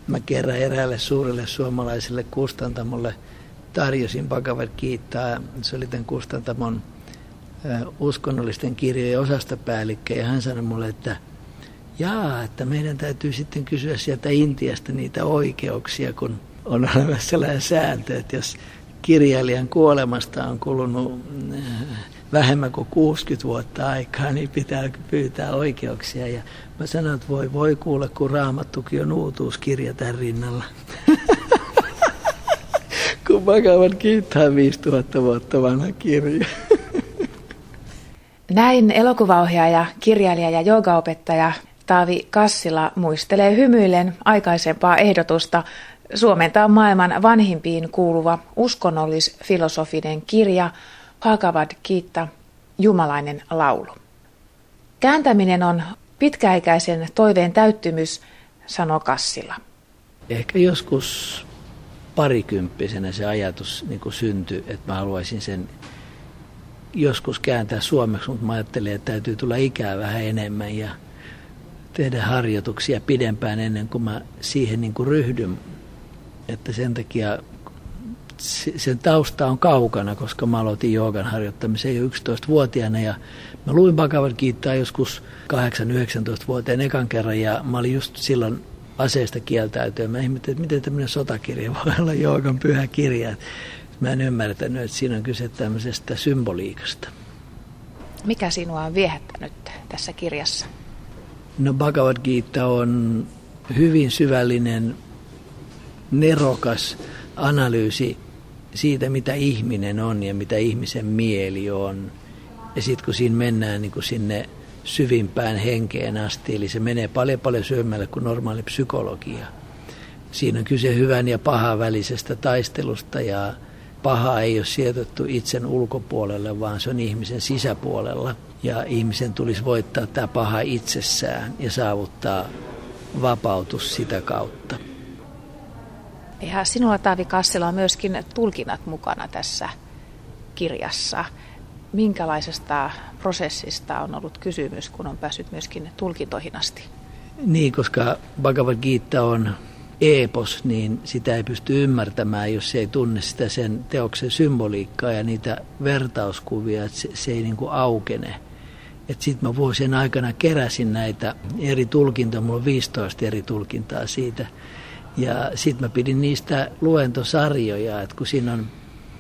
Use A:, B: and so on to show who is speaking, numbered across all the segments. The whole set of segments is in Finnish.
A: mä kerran eräälle suurelle suomalaiselle kustantamolle tarjosin Bhagavad Gitaa. Se oli tämän kustantamon uskonnollisten kirjojen osastopäällikkö, ja hän sanoi mulle, että että meidän täytyy sitten kysyä sieltä Intiasta niitä oikeuksia, kun on olemassa sellainen sääntö, että jos kirjailijan kuolemasta on kulunut vähemmän kuin 60 vuotta aikaa, niin pitää pyytää oikeuksia. Ja mä sanoin, että voi kuule, kun Raamattukin on uutuuskirja tämän rinnalla. Kun Bhagavad Gita on 5000 vuotta vanha kirja.
B: Näin elokuvaohjaaja, kirjailija ja joogaopettaja Taavi Kassila muistelee hymyillen aikaisempaa ehdotusta suomentaa maailman vanhimpiin kuuluva uskonnollis-filosofinen kirja Bhagavad Gita, jumalainen laulu. Kääntäminen on pitkäikäisen toiveen täyttymys, sanoo Kassila.
A: Ehkä joskus parikymppisenä se ajatus syntyi, että mä haluaisin sen joskus kääntää suomeksi, mutta mä ajattelin, että täytyy tulla ikää vähän enemmän ja tehdä harjoituksia pidempään ennen kuin mä siihen ryhdyn. Että sen takia sen tausta on kaukana, koska mä aloitin joogan harjoittamisen jo 11-vuotiaana ja mä luin Bhagavad Gitaa joskus 8-19-vuotiaan ekan kerran ja mä olin just silloin aseesta kieltäytyä. Mä ihmettelin, että miten tämmöinen sotakirja voi olla joogan pyhä kirja. Mä en ymmärtänyt, että siinä on kyse tämmöisestä symboliikasta.
B: Mikä sinua on viehättänyt tässä kirjassa?
A: No Bhagavad Gita on hyvin syvällinen, nerokas analyysi siitä, mitä ihminen on ja mitä ihmisen mieli on. Ja sitten kun siinä mennään sinne syvimpään henkeen asti, eli se menee paljon syvemmälle kuin normaali psykologia. Siinä on kyse hyvän ja pahan välisestä taistelusta ja paha ei ole sijoitettu itsen ulkopuolelle, vaan se on ihmisen sisäpuolella. Ja ihmisen tulisi voittaa tämä paha itsessään ja saavuttaa vapautus sitä kautta.
B: Ja sinulla, Taavi Kassila, on myöskin tulkinnat mukana tässä kirjassa. Minkälaisesta prosessista on ollut kysymys, kun on päässyt myöskin tulkintoihin asti?
A: Niin, koska Bhagavad Gita on eepos, niin sitä ei pysty ymmärtämään, jos ei tunne sitä sen teoksen symboliikkaa ja niitä vertauskuvia, että se ei aukene. Sitten mä vuosien aikana keräsin näitä eri tulkintoja, mulla on 15 eri tulkintaa siitä. Ja sitten mä pidin niistä luentosarjoja, että kun siinä on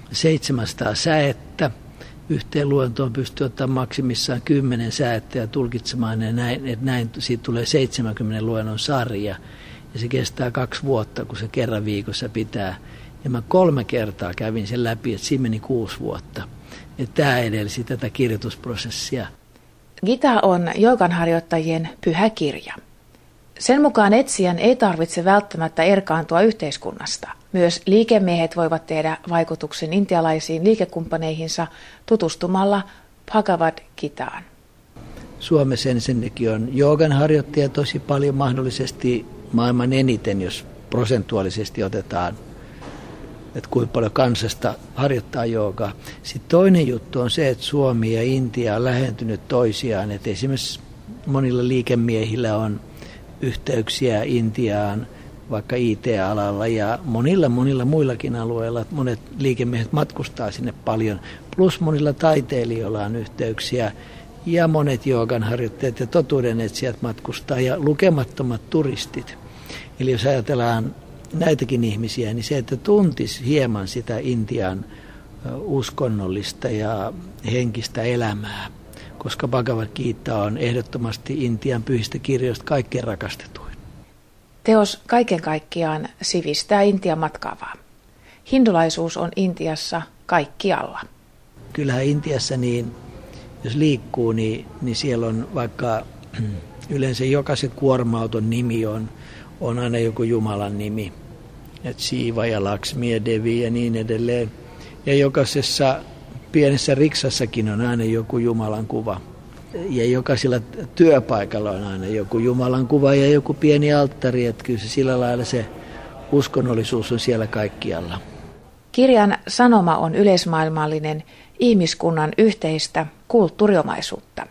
A: 700 säettä, yhteen luentoon pystyy ottamaan maksimissaan 10 säettä ja tulkitsemaan ne näin, että näin siitä tulee 70 luennon sarja. Ja se kestää 2 vuotta, kun se kerran viikossa pitää. Ja mä 3 kertaa kävin sen läpi, että siinä meni 6 vuotta. Ja tämä edelsi tätä kirjoitusprosessia.
B: Gita on jooganharjoittajien pyhä kirja. Sen mukaan etsijän ei tarvitse välttämättä erkaantua yhteiskunnasta. Myös liikemiehet voivat tehdä vaikutuksen intialaisiin liikekumppaneihinsa tutustumalla Bhagavad Gitaan.
A: Suomessa ensinnäkin on joogan harjoittajia tosi paljon, mahdollisesti maailman eniten, jos prosentuaalisesti otetaan, että kuinka paljon kansasta harjoittaa joogaa. Sitten toinen juttu on se, että Suomi ja Intia on lähentynyt toisiaan, että esimerkiksi monilla liikemiehillä on yhteyksiä Intiaan, vaikka IT-alalla ja monilla muillakin alueilla. Monet liikemiehet matkustaa sinne paljon, plus monilla taiteilijoilla on yhteyksiä ja monet joogan harjoittajat ja totuudenetsijät matkustaa ja lukemattomat turistit. Eli jos ajatellaan näitäkin ihmisiä, niin se, että tuntisi hieman sitä Intian uskonnollista ja henkistä elämää, koska Bhagavad Gita on ehdottomasti Intian pyhistä kirjoista kaikkein rakastetuin.
B: Teos kaiken kaikkiaan sivistää Intian matkaavaa. Hindulaisuus on Intiassa kaikkialla.
A: Kyllähän Intiassa, niin, jos liikkuu, niin siellä on vaikka yleensä jokaisen kuorma-auton nimi on aina joku Jumalan nimi. Et Shiva ja Lakshmi ja Devi ja niin edelleen. Ja jokaisessa pienessä riksassakin on aina joku Jumalan kuva. Ja jokaisella työpaikalla on aina joku Jumalan kuva ja joku pieni alttari. Että kyllä se sillä lailla se uskonnollisuus on siellä kaikkialla.
B: Kirjan sanoma on yleismaailmallinen ihmiskunnan yhteistä kulttuuriomaisuutta.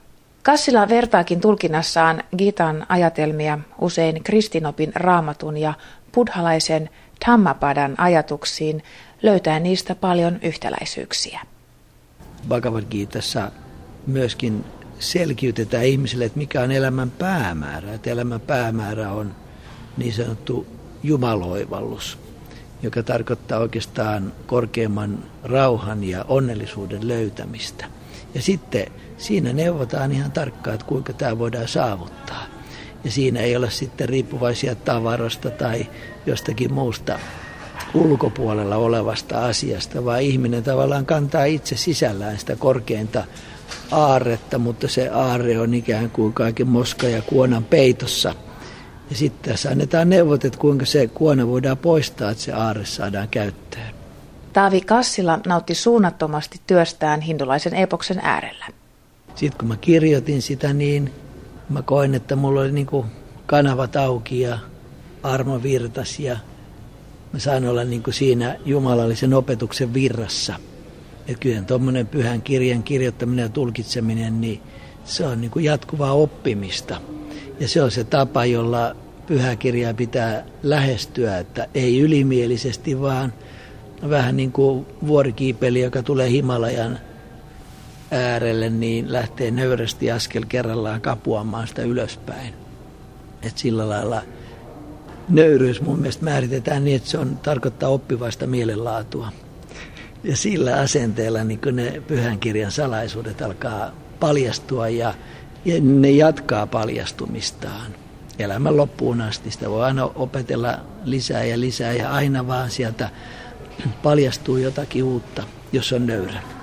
B: Kassila vertaakin tulkinnassaan Gitan ajatelmia usein kristinopin Raamatun ja buddhalaisen Dhammapadan ajatuksiin, löytää niistä paljon yhtäläisyyksiä.
A: Bhagavad Gitassa myöskin selkiytetään ihmisille, että mikä on elämän päämäärä. Että elämän päämäärä on niin sanottu jumaloivallus, joka tarkoittaa oikeastaan korkeamman rauhan ja onnellisuuden löytämistä. Ja sitten siinä neuvotaan ihan tarkkaan, että kuinka tämä voidaan saavuttaa. Ja siinä ei ole sitten riippuvaisia tavarasta tai jostakin muusta ulkopuolella olevasta asiasta, vaan ihminen tavallaan kantaa itse sisällään sitä korkeinta aarretta, mutta se aarre on ikään kuin kaiken moska ja kuonan peitossa. Ja sitten tässä annetaan neuvot, että kuinka se kuona voidaan poistaa, että se aarre saadaan käyttöön.
B: Taavi Kassila nautti suunnattomasti työstään hindulaisen epoksen äärellä.
A: Sitten kun mä kirjoitin sitä, niin mä koin, että mulla oli niin kuin kanavat auki ja armo virtas ja mä saan olla niin kuin siinä jumalallisen opetuksen virrassa. Ja kyllä tuommoinen pyhän kirjan kirjoittaminen ja tulkitseminen, niin se on niin kuin jatkuvaa oppimista. Ja se on se tapa, jolla pyhää kirjaa pitää lähestyä, että ei ylimielisesti, vaan vähän niin kuin vuorikiipeli, joka tulee Himalajan äärelle, niin lähtee nöyrästi askel kerrallaan kapuamaan sitä ylöspäin. Et sillä lailla nöyryys mun mielestä määritetään niin, että se tarkoittaa oppivaista mielenlaatua. Ja sillä asenteella niin kun ne pyhän kirjan salaisuudet alkaa paljastua ja ne jatkaa paljastumistaan elämän loppuun asti. Sitä voi aina opetella lisää ja aina vaan sieltä paljastuu jotakin uutta, jos on nöyrä.